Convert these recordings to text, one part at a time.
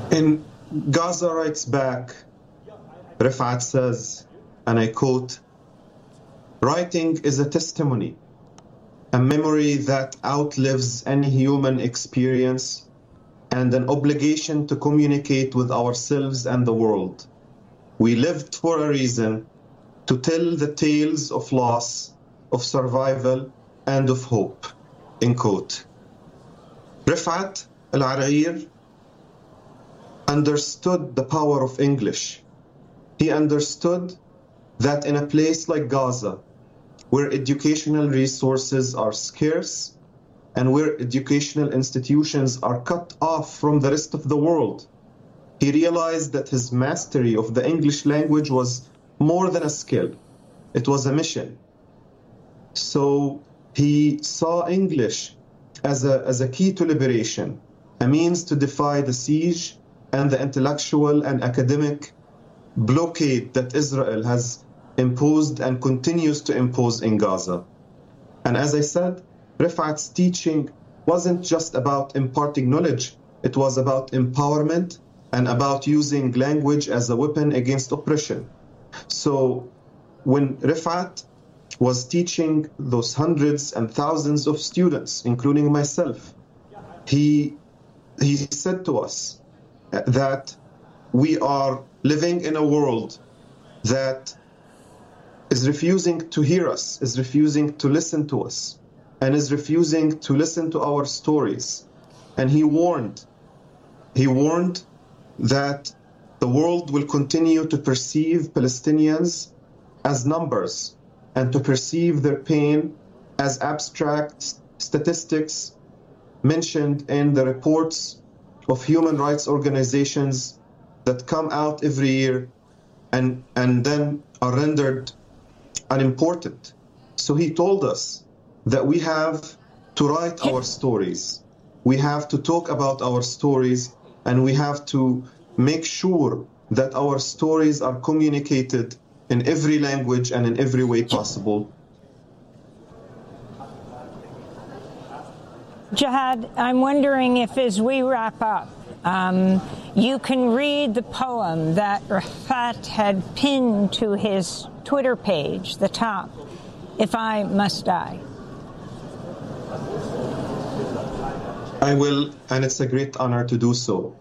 In Gaza Writes Back, Rifat says, and I quote, "Writing is a testimony, a memory that outlives any human experience, and an obligation to communicate with ourselves and the world. We lived for a reason, to tell the tales of loss, of survival, and of hope." End quote. Rifat Al-Arair understood the power of English. He understood that in a place like Gaza, where educational resources are scarce and where educational institutions are cut off from the rest of the world, he realized that his mastery of the English language was more than a skill. It was a mission. So he saw English as a key to liberation, a means to defy the siege and the intellectual and academic blockade that Israel has imposed and continues to impose in Gaza. And as I said, Rifat's teaching wasn't just about imparting knowledge, it was about empowerment and about using language as a weapon against oppression. So when Rifat was teaching those hundreds and thousands of students, including myself, he said to us that we are living in a world that is refusing to hear us, is refusing to listen to us, and is refusing to listen to our stories. And he warned that the world will continue to perceive Palestinians as numbers and to perceive their pain as abstract statistics mentioned in the reports of human rights organizations that come out every year and then are rendered unimportant. So he told us that we have to write our stories. We have to talk about our stories, and we have to make sure that our stories are communicated in every language and in every way possible. Jihad, I'm wondering if as we wrap up, you can read the poem that Rifat had pinned to his Twitter page, the top, "If I Must Die." I will, and it's a great honor to do so.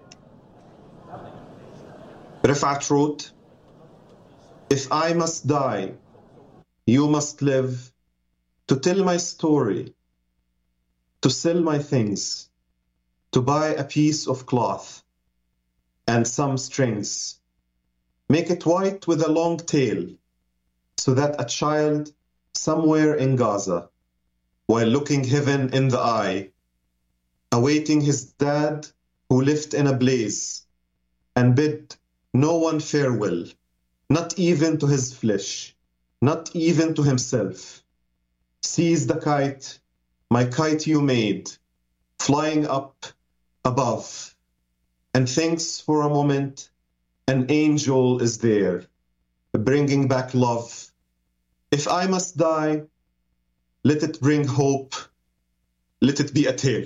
Rifat wrote, "If I must die, you must live, to tell my story, to sell my things, to buy a piece of cloth and some strings. Make it white with a long tail, so that a child somewhere in Gaza, while looking heaven in the eye, awaiting his dad who lived in a blaze, and bid no one farewell, not even to his flesh, not even to himself, sees the kite, my kite you made, flying up above, and thinks for a moment an angel is there, bringing back love. If I must die, let it bring hope, let it be a tale."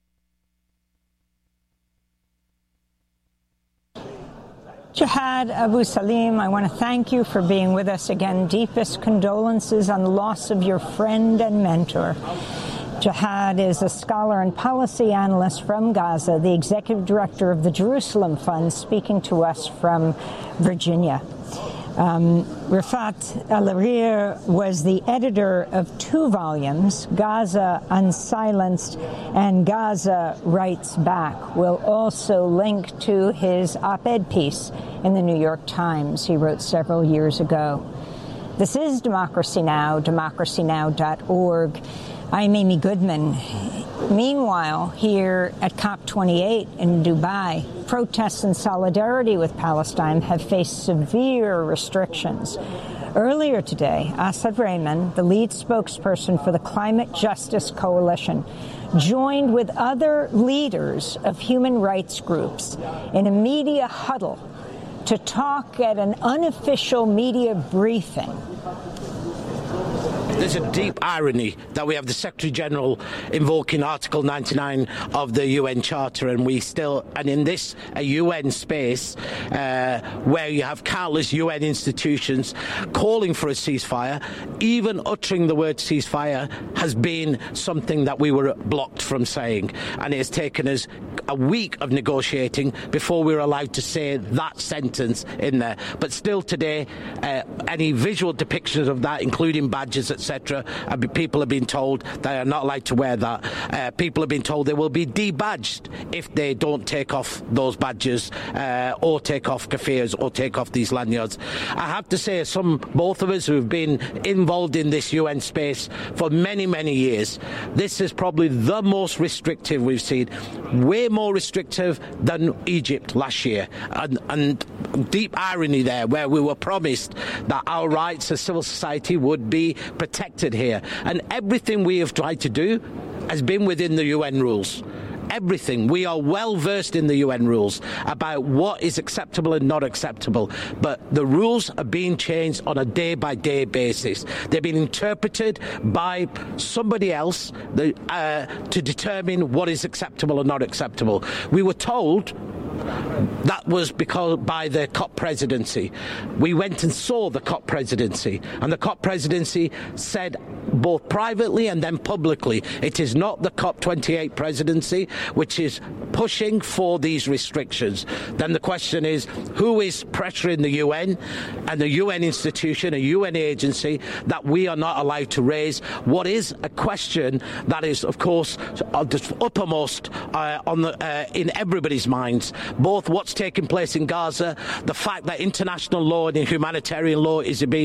Jihad Abu Salim, I want to thank you for being with us again. Deepest condolences on the loss of your friend and mentor. Jihad is a scholar and policy analyst from Gaza, the executive director of the Jerusalem Fund, speaking to us from Virginia. Rifat Al-Arair was the editor of 2 volumes, Gaza Unsilenced and Gaza Writes Back. We'll also link to his op-ed piece in the New York Times he wrote several years ago. This is Democracy Now!, democracynow.org. I'm Amy Goodman. Meanwhile, here at COP28 in Dubai, protests in solidarity with Palestine have faced severe restrictions. Earlier today, Asad Rehman, the lead spokesperson for the Climate Justice Coalition, joined with other leaders of human rights groups in a media huddle to talk at an unofficial media briefing there's a deep irony that we have the Secretary General invoking Article 99 of the UN Charter, and in this a UN space where you have countless UN institutions calling for a ceasefire, even uttering the word ceasefire has been something that we were blocked from saying, and it has taken us a week of negotiating before we were allowed to say that sentence in there. But still today, any visual depictions of that, including badges, etc., people have been told they are not allowed to wear that. People have been told they will be debadged if they don't take off those badges or take off kafirs or take off these lanyards. I have to say, both of us who have been involved in this UN space for many, many years, this is probably the most restrictive we've seen, way more restrictive than Egypt last year, and deep irony there, where we were promised that our rights as civil society would be protected here, and everything we have tried to do has been within the UN rules. Everything. We are well versed in the UN rules about what is acceptable and not acceptable, but the rules are being changed on a day-by-day basis. They're being interpreted by somebody else to determine what is acceptable and not acceptable. We were told that was because by the COP presidency. We went and saw the COP presidency, and the COP presidency said both privately and then publicly, it is not the COP28 presidency which is pushing for these restrictions. Then the question is, who is pressuring the UN and the UN institution, a UN agency, that we are not allowed to raise what is a question that is, of course, uppermost in everybody's minds, both what's taking place in Gaza, the fact that international law and humanitarian law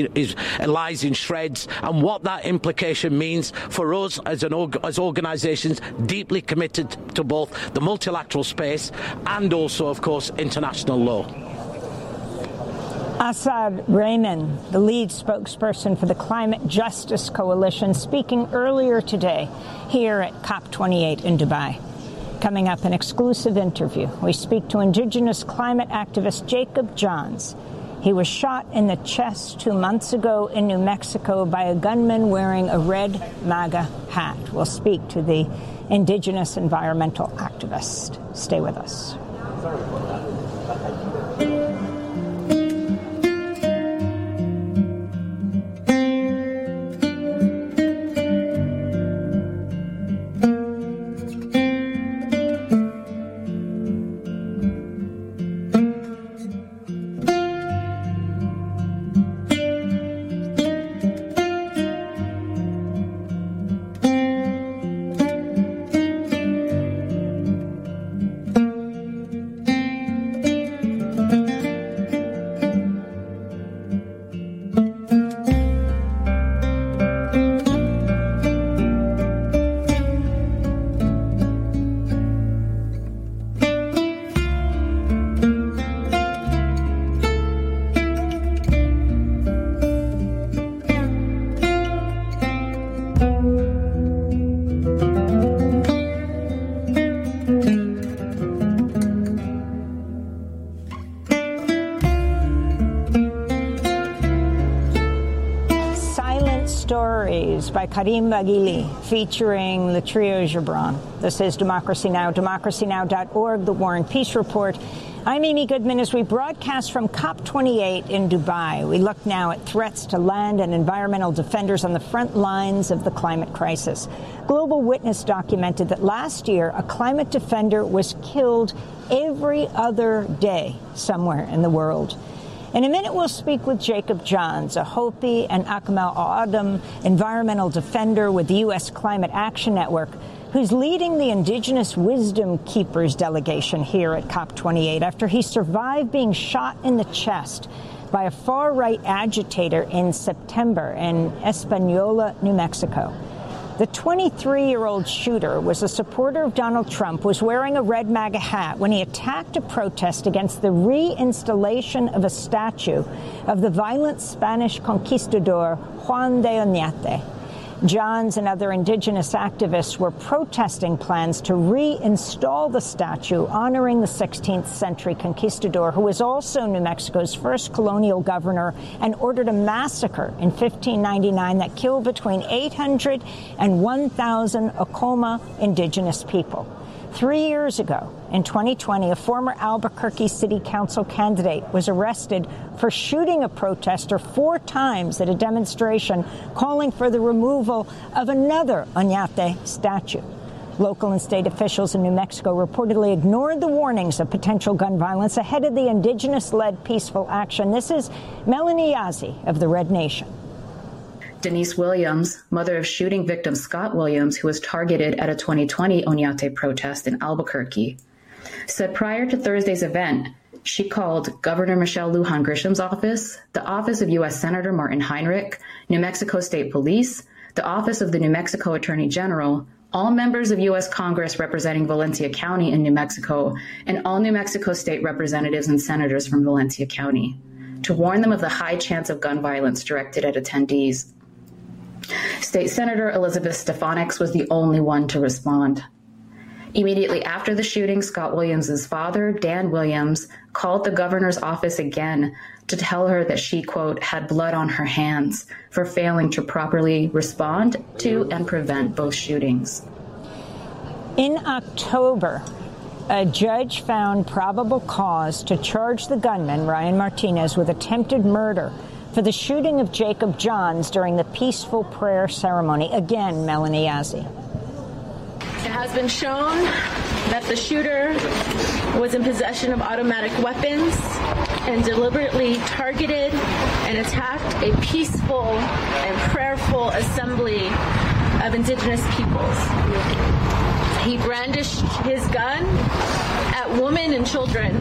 lies in shreds, and what that implication means for us as organisations deeply committed to both the multilateral space and also, of course, international law. Asad Rehman, the lead spokesperson for the Climate Justice Coalition, speaking earlier today here at COP28 in Dubai. Coming up, an exclusive interview. We speak to Indigenous climate activist Jacob Johns. He was shot in the chest 2 months ago in New Mexico by a gunman wearing a red MAGA hat. We'll speak to the Indigenous environmental activist. Stay with us. By Karim Baghili, featuring Latria Gibran. This is Democracy Now!, democracynow.org, The War and Peace Report. I'm Amy Goodman as we broadcast from COP28 in Dubai. We look now at threats to land and environmental defenders on the front lines of the climate crisis. Global Witness documented that last year a climate defender was killed every other day somewhere in the world. In a minute, we'll speak with Jacob Johns, a Hopi and Akmal al-Adam environmental defender with the U.S. Climate Action Network, who's leading the Indigenous Wisdom Keepers delegation here at COP28 after he survived being shot in the chest by a far-right agitator in September in Espanola, New Mexico. The 23-year-old shooter was a supporter of Donald Trump, was wearing a red MAGA hat when he attacked a protest against the reinstallation of a statue of the violent Spanish conquistador Juan de Oñate. Johns and other indigenous activists were protesting plans to reinstall the statue honoring the 16th century conquistador, who was also New Mexico's first colonial governor and ordered a massacre in 1599 that killed between 800 and 1,000 Acoma indigenous people. 3 years ago, in 2020, a former Albuquerque City Council candidate was arrested for shooting a protester 4 times at a demonstration calling for the removal of another Oñate statue. Local and state officials in New Mexico reportedly ignored the warnings of potential gun violence ahead of the indigenous-led peaceful action. This is Melanie Yazzie of the Red Nation. Denise Williams, mother of shooting victim Scott Williams, who was targeted at a 2020 Oñate protest in Albuquerque, said prior to Thursday's event, she called Governor Michelle Lujan Grisham's office, the office of U.S. Senator Martin Heinrich, New Mexico State Police, the office of the New Mexico Attorney General, all members of U.S. Congress representing Valencia County in New Mexico, and all New Mexico State representatives and senators from Valencia County, to warn them of the high chance of gun violence directed at attendees. State Senator Elizabeth Stefanik was the only one to respond. Immediately after the shooting, Scott Williams' father, Dan Williams, called the governor's office again to tell her that she, quote, had blood on her hands for failing to properly respond to and prevent both shootings. In October, a judge found probable cause to charge the gunman, Ryan Martinez, with attempted murder for the shooting of Jacob Johns during the peaceful prayer ceremony. Again, Melanie Yazzie. It has been shown that the shooter was in possession of automatic weapons and deliberately targeted and attacked a peaceful and prayerful assembly of indigenous peoples. He brandished his gun at women and children.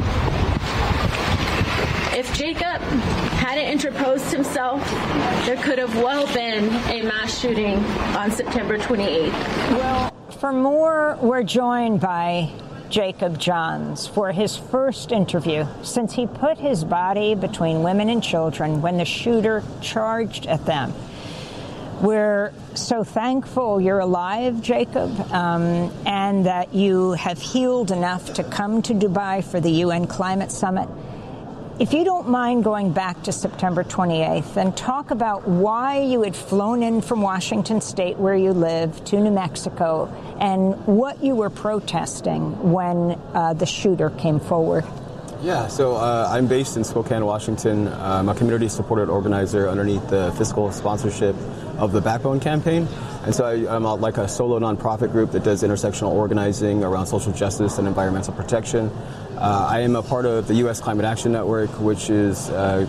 If Jacob hadn't interposed himself, there could have well been a mass shooting on September 28th. Well, for more, we're joined by Jacob Johns for his first interview since he put his body between women and children when the shooter charged at them. We're so thankful you're alive, Jacob, and that you have healed enough to come to Dubai for the UN Climate Summit. If you don't mind going back to September 28th and talk about why you had flown in from Washington State, where you live, to New Mexico, and what you were protesting when the shooter came forward. Yeah, so I'm based in Spokane, Washington. I'm a community-supported organizer underneath the fiscal sponsorship of the Backbone Campaign. And so I'm like a solo nonprofit group that does intersectional organizing around social justice and environmental protection. I am a part of the U.S. Climate Action Network, which is a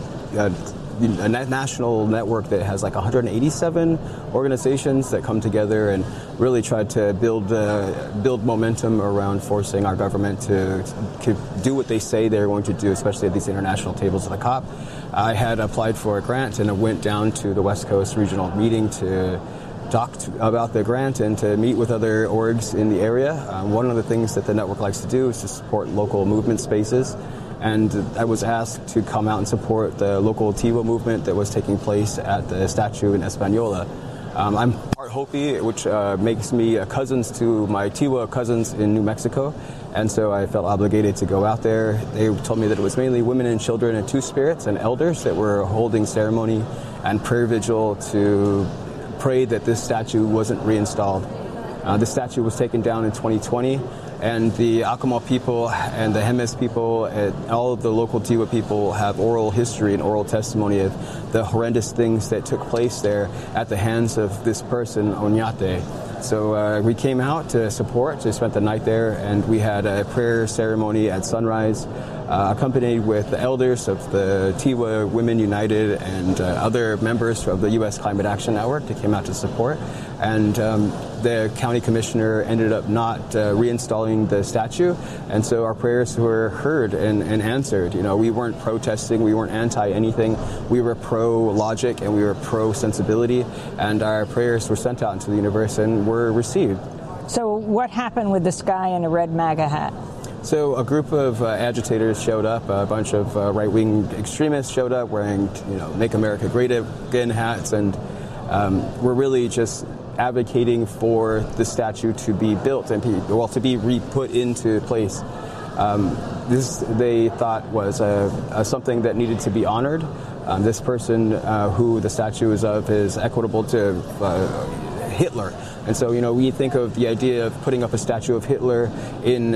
national network that has like 187 organizations that come together and really try to build momentum around forcing our government to do what they say they're going to do, especially at these international tables of the COP. I had applied for a grant and I went down to the West Coast regional meeting to talk about the grant and to meet with other orgs in the area. One of the things that the network likes to do is to support local movement spaces. And I was asked to come out and support the local Tiwa movement that was taking place at the statue in Española. I'm part Hopi, which makes me cousins to my Tiwa cousins in New Mexico. And so I felt obligated to go out there. They told me that it was mainly women and children and two spirits and elders that were holding ceremony and prayer vigil to pray that this statue wasn't reinstalled. The statue was taken down in 2020, and the Acoma people and the Jemez people and all of the local Tiwa people have oral history and oral testimony of the horrendous things that took place there at the hands of this person, Oñate. So we came out to support, to spend the night there, and we had a prayer ceremony at sunrise, accompanied with the elders of the Tiwa Women United and other members of the U.S. Climate Action Network that came out to support. And the county commissioner ended up not reinstalling the statue, and so our prayers were heard and answered. You know, we weren't protesting, we weren't anti-anything, we were pro-logic and we were pro-sensibility, and our prayers were sent out into the universe and were received. So what happened with this guy in a red MAGA hat? So a group of agitators showed up, a bunch of right-wing extremists showed up wearing, Make America Great Again hats, and We're really just advocating for the statue to be built and to be re-put into place. This they thought was something that needed to be honored. This person who the statue is of is equitable to Hitler. And so, we think of the idea of putting up a statue of Hitler in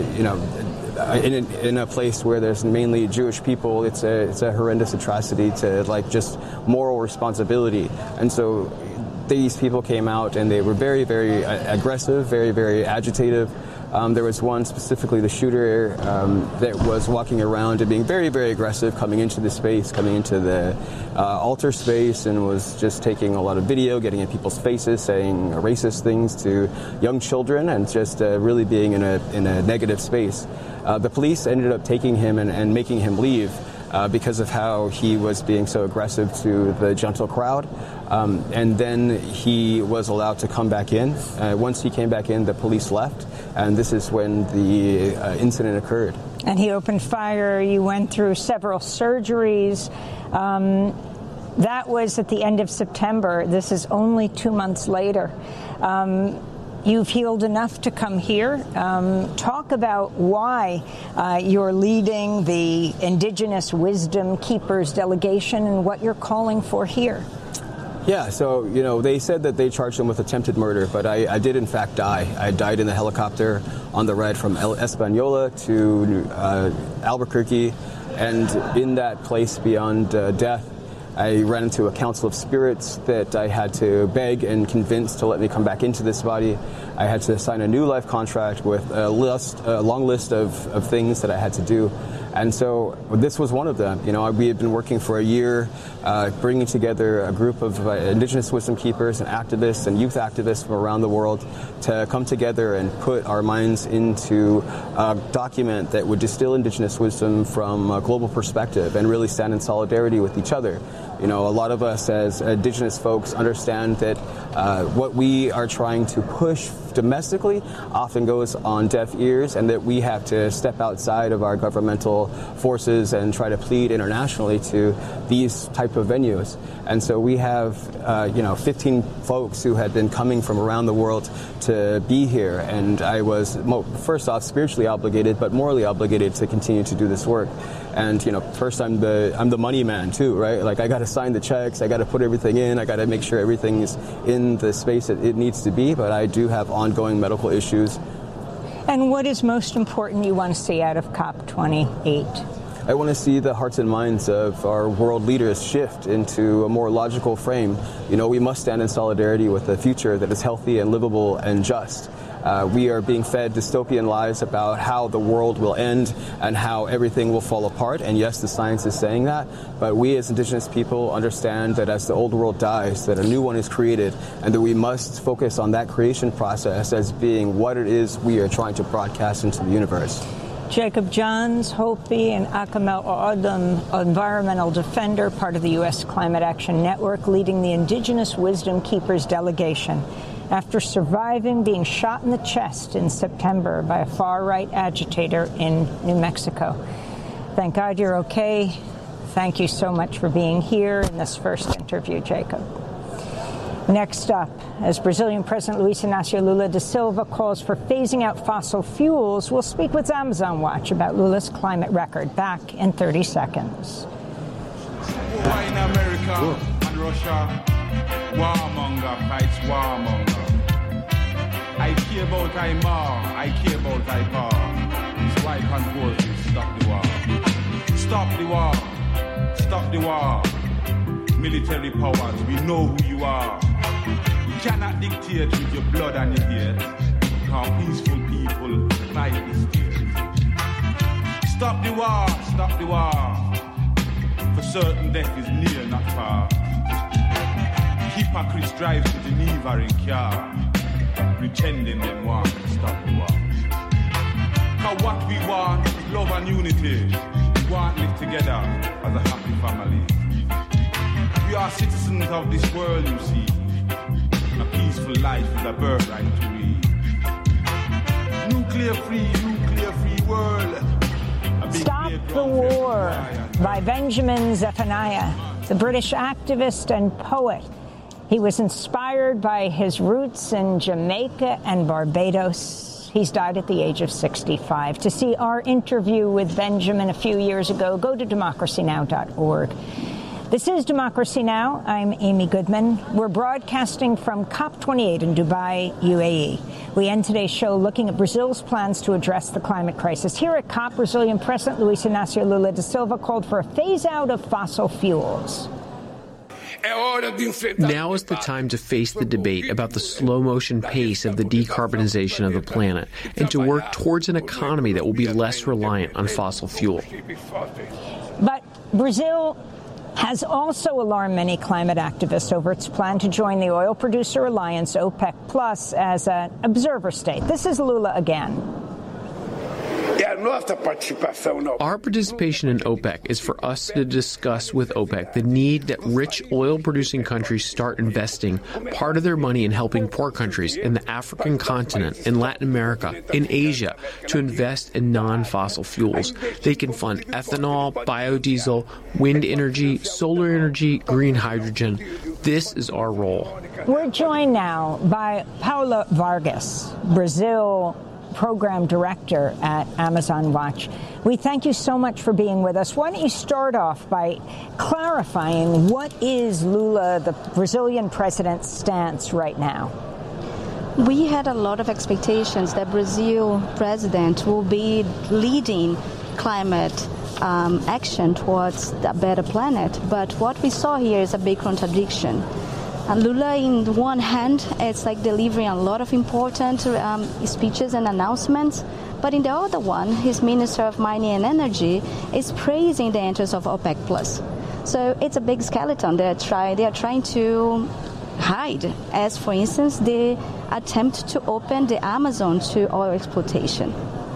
a place where there's mainly Jewish people. It's a horrendous atrocity to just moral responsibility. And so these people came out and they were very, very aggressive, very, very agitative. There was one specifically, the shooter, that was walking around and being very, very aggressive, coming into the space, coming into the altar space, and was just taking a lot of video, getting in people's faces, saying racist things to young children, and just really being in a negative space. The police ended up taking him and making him leave because of how he was being so aggressive to the gentle crowd. And then he was allowed to come back in. Once he came back in, the police left, and this is when the incident occurred. And he opened fire. You went through several surgeries. That was at the end of September. This is only 2 months later. You've healed enough to come here. Talk about why you're leading the Indigenous Wisdom Keepers delegation and what you're calling for here. Yeah, so, they said that they charged him with attempted murder, but I did in fact die. I died in the helicopter on the ride from Española to Albuquerque, and in that place beyond death, I ran into a council of spirits that I had to beg and convince to let me come back into this body. I had to sign a new life contract with a long list of things that I had to do. And so this was one of them. We had been working for a year, bringing together a group of Indigenous wisdom keepers and activists and youth activists from around the world to come together and put our minds into a document that would distill Indigenous wisdom from a global perspective and really stand in solidarity with each other. A lot of us as Indigenous folks understand that what we are trying to push domestically often goes on deaf ears, and that we have to step outside of our governmental forces and try to plead internationally to these type of venues. And so we have 15 folks who had been coming from around the world to be here, and I was first off spiritually obligated, but morally obligated to continue to do this work. And first I'm the money man too, right? I got to sign the checks, I got to put everything in, I got to make sure everything is in the space that it needs to be. But I do have ongoing medical issues. And what is most important you want to see out of COP28? I want to see the hearts and minds of our world leaders shift into a more logical frame. We must stand in solidarity with a future that is healthy and livable and just. We are being fed dystopian lies about how the world will end and how everything will fall apart. And yes, the science is saying that. But we as Indigenous people understand that as the old world dies, that a new one is created, and that we must focus on that creation process as being what it is we are trying to broadcast into the universe. Jacob Johns, Hopi, and Akamel Odom, environmental defender, part of the U.S. Climate Action Network, leading the Indigenous Wisdom Keepers delegation. After surviving being shot in the chest in September by a far-right agitator in New Mexico. Thank God you're okay. Thank you so much for being here in this first interview, Jacob. Next up, as Brazilian President Luiz Inácio Lula da Silva calls for phasing out fossil fuels, we'll speak with Amazon Watch about Lula's climate record. Back in 30 seconds. War in America and Russia, warmonger fights warmonger. I care about I more, I care about I power. It's why I control to stop the war. Stop the war, stop the war. Military powers, we know who you are. You cannot dictate with your blood and your hate. How peaceful people fight this state. Stop the war, stop the war. For certain death is near, not far. Hypocrites drive to Geneva in car, pretending they want to stop the war. Cause what we want is love and unity. We want to live together as a happy family. We are citizens of this world, you see. A peaceful life is a birthright to we. Nuclear free world. Stop the War by Benjamin Zephaniah, the British activist and poet. He was inspired by his roots in Jamaica and Barbados. He's died at the age of 65. To see our interview with Benjamin a few years ago, go to democracynow.org. This is Democracy Now! I'm Amy Goodman. We're broadcasting from COP28 in Dubai, UAE. We end today's show looking at Brazil's plans to address the climate crisis. Here at COP, Brazilian President Luiz Inácio Lula da Silva called for a phase-out of fossil fuels. Now is the time to face the debate about the slow-motion pace of the decarbonization of the planet and to work towards an economy that will be less reliant on fossil fuel. But Brazil has also alarmed many climate activists over its plan to join the oil producer alliance OPEC Plus as an observer state. This is Lula again. Our participation in OPEC is for us to discuss with OPEC the need that rich oil-producing countries start investing part of their money in helping poor countries in the African continent, in Latin America, in Asia, to invest in non-fossil fuels. They can fund ethanol, biodiesel, wind energy, solar energy, green hydrogen. This is our role. We're joined now by Paula Vargas, Brazil Program Director at Amazon Watch. We thank you so much for being with us. Why don't you start off by clarifying what is Lula, the Brazilian president's stance right now? We had a lot of expectations that Brazil president will be leading climate action towards a better planet. But what we saw here is a big contradiction. And Lula, in one hand, it's like delivering a lot of important speeches and announcements, but in the other one, his Minister of Mining and Energy is praising the entrance of OPEC+. So it's a big skeleton they are trying to hide, as, for instance, the attempt to open the Amazon to oil exploitation.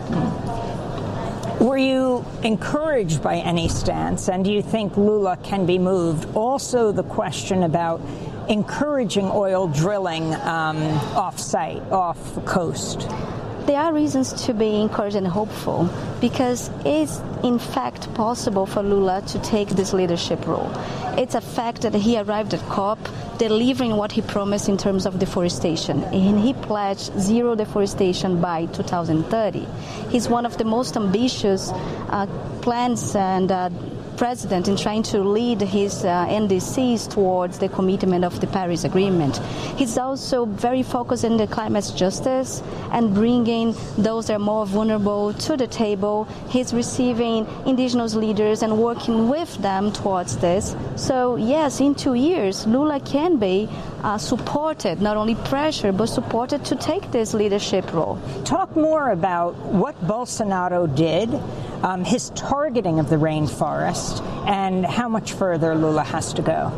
Were you encouraged by any stance, and do you think Lula can be moved? Also, the question about encouraging oil drilling off-site, off the coast. There are reasons to be encouraged and hopeful because it's in fact possible for Lula to take this leadership role. It's a fact that he arrived at COP delivering what he promised in terms of deforestation, and he pledged zero deforestation by 2030. He's one of the most ambitious plans and president in trying to lead his NDCs towards the commitment of the Paris Agreement. He's also very focused on the climate justice and bringing those that are more vulnerable to the table. He's receiving indigenous leaders and working with them towards this. So yes, in 2 years, Lula can be supported, not only pressured, but supported to take this leadership role. Talk more about what Bolsonaro did, his targeting of the rainforest, and how much further Lula has to go.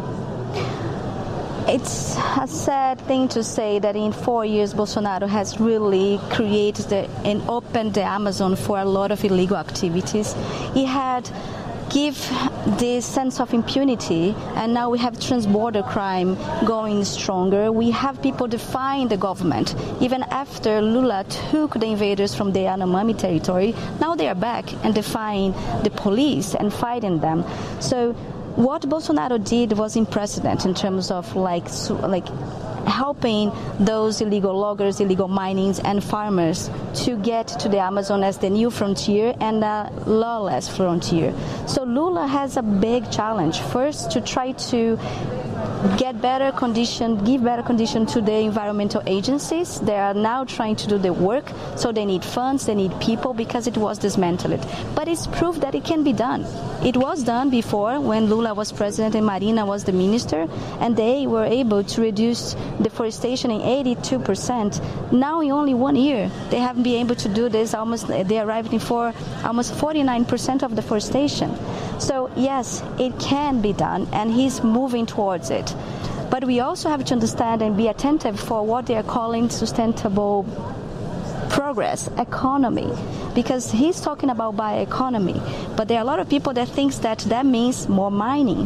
It's a sad thing to say that in 4 years, Bolsonaro has really created and opened the Amazon for a lot of illegal activities. He had give this sense of impunity, and now we have transborder crime going stronger. We have people defying the government. Even after Lula took the invaders from the Yanomami territory, now they are back and defying the police and fighting them. So what Bolsonaro did was unprecedented in terms of like helping those illegal loggers, illegal minings, and farmers to get to the Amazon as the new frontier and a lawless frontier. So Lula has a big challenge. First, to try to get better condition, give better condition to the environmental agencies. They are now trying to do the work, so they need funds, they need people, because it was dismantled. But it's proof that it can be done. It was done before when Lula was president and Marina was the minister, and they were able to reduce deforestation in 82%. Now in only 1 year, they haven't been able to do this. They arrived for almost 49% of deforestation. So yes, it can be done, and he's moving towards it. But we also have to understand and be attentive for what they are calling sustainable progress, economy, because he's talking about bioeconomy. But there are a lot of people that think that means more mining.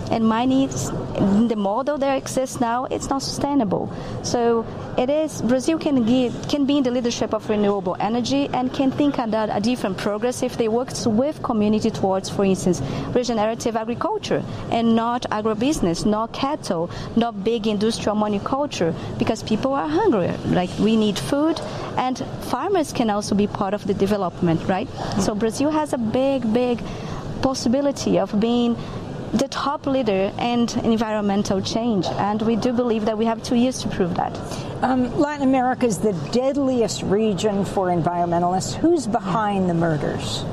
And mining, the model that exists now, it's not sustainable. So Brazil can be in the leadership of renewable energy and can think about a different progress if they work with community towards, for instance, regenerative agriculture and not agribusiness, not cattle, not big industrial monoculture, because people are hungry. Like, we need food, and farmers can also be part of the development, right? So Brazil has a big possibility of being the top leader in environmental change, and we do believe that we have 2 years to prove that. Latin America is the deadliest region for environmentalists. Who's behind the murders?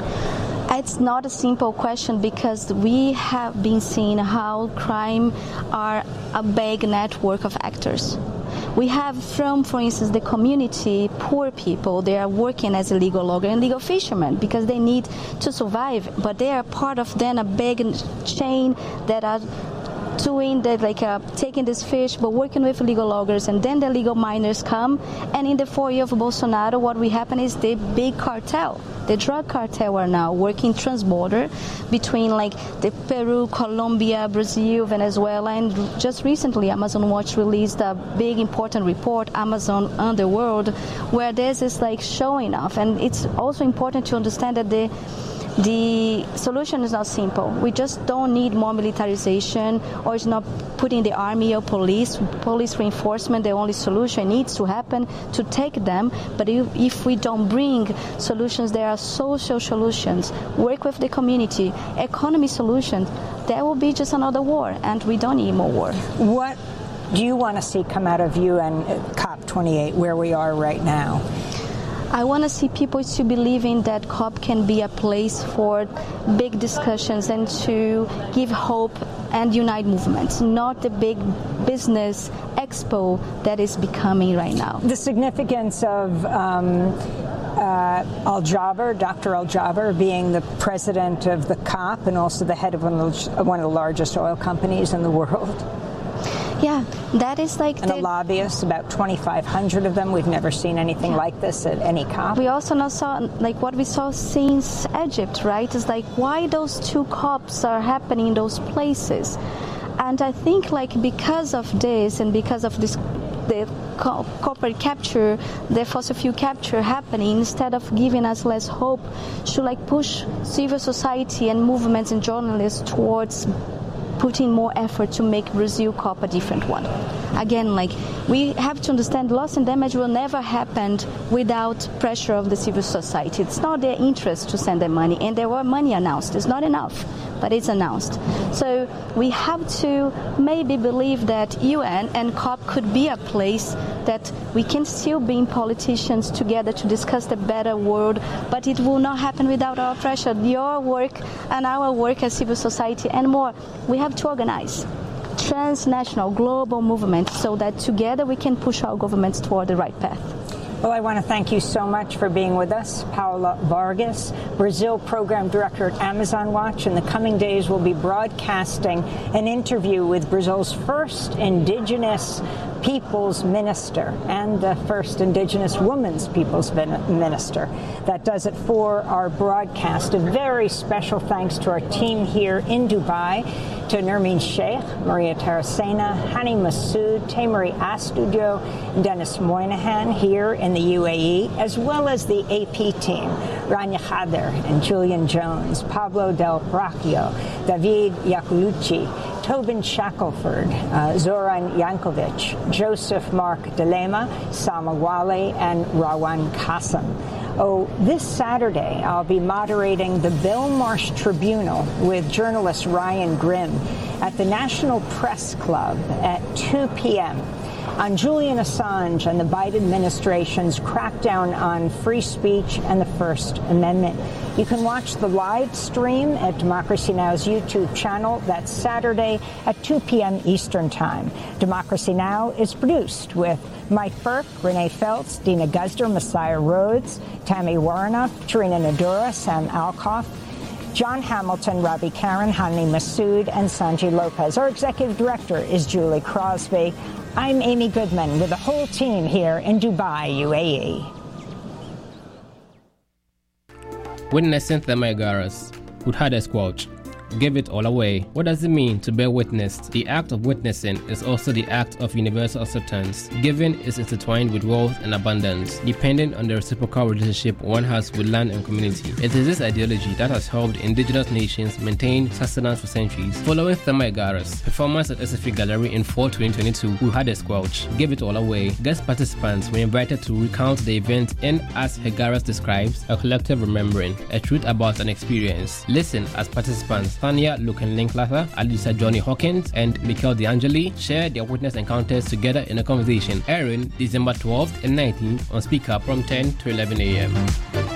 It's not a simple question, because we have been seeing how crime are a big network of actors. We have from, for instance, the community, poor people, they are working as illegal loggers and legal fishermen because they need to survive, but they are part of then a big chain that are doing that, like taking this fish, but working with illegal loggers, and then the legal miners come. And in the 4 years of Bolsonaro, what will happen is the big cartel, the drug cartel, are now working transborder between like the Peru, Colombia, Brazil, Venezuela, and just recently Amazon Watch released a big important report, Amazon Underworld, where this is like showing off. And it's also important to understand that the solution is not simple. We just don't need more militarization, or it's not putting the army or police reinforcement. The only solution needs to happen to take them. But if we don't bring solutions, there are social solutions, work with the community, economy solutions, there will be just another war, and we don't need more war. What do you want to see come out of UN COP28, where we are right now? I want to see people to believing that COP can be a place for big discussions and to give hope and unite movements, not the big business expo that is becoming right now. The significance of Al-Jaber, Dr. Al-Jaber, being the president of the COP and also the head of one of the largest oil companies in the world. Yeah, that is like... And the lobbyists, about 2,500 of them. We've never seen anything like this at any COP. We also now saw, like what we saw since Egypt, right? It's like, why those 2 COPs are happening in those places? And I think like because of this and because of this, the corporate capture, the fossil fuel capture happening, instead of giving us less hope, should like push civil society and movements and journalists towards putting more effort to make Brazil COP a different one. Again, like, we have to understand loss and damage will never happen without pressure of the civil society. It's not their interest to send their money, and there were money announced. It's not enough, but it's announced. So we have to maybe believe that UN and COP could be a place that we can still bring politicians together to discuss the better world, but it will not happen without our pressure. Your work and our work as civil society and more. We have to organize transnational, global movements so that together we can push our governments toward the right path. Well, I want to thank you so much for being with us. Paula Vargas, Brazil Program Director at Amazon Watch. In the coming days, we'll be broadcasting an interview with Brazil's first indigenous people's minister and the first indigenous woman's people's minister. That does it for our broadcast. A very special thanks to our team here in Dubai, to Nermeen Sheikh, Maria Taracena, Hani Massoud, Tamari Astudio, and Dennis Moynihan here in the UAE, as well as the AP team, Rania Khader and Julian Jones, Pablo Del Braccio, David Iacolucci, Tobin Shackelford, Zoran Yankovic, Joseph Mark Delema, Salma Wale, and Rawan Qasim. Oh, this Saturday, I'll be moderating the Belmarsh Tribunal with journalist Ryan Grimm at the National Press Club at 2 p.m. on Julian Assange and the Biden administration's crackdown on free speech and the First Amendment. You can watch the live stream at Democracy Now!'s YouTube channel. That's Saturday at 2 p.m. Eastern Time. Democracy Now! Is produced with Mike Burke, Renee Feltz, Dina Guzder, Messiah Rhodes, Tammy Warrenoff, Tarina Nadura, Sam Alcoff, John Hamilton, Robbie Karen, Hani Massoud, and Sanji Lopez. Our executive director is Julie Crosby. I'm Amy Goodman with the whole team here in Dubai, UAE. Witness Cynthia Megaras, with Hades Squelch, give it all away. What does it mean to bear witness? The act of witnessing is also the act of universal acceptance. Giving is intertwined with wealth and abundance, depending on the reciprocal relationship one has with land and community. It is this ideology that has helped indigenous nations maintain sustenance for centuries. Following Thelma Egara's performance at SFA Gallery in fall 2022, who had a squelch, Give It All Away, guest participants were invited to recount the event in, as Egara describes, a collective remembering, a truth about an experience. Listen as participants Tanya Luken-Linklater, Alisa Johnny Hawkins, and Michael DeAngeli share their witness encounters together in a conversation airing December 12th and 19th on Speaker from 10 to 11 a.m.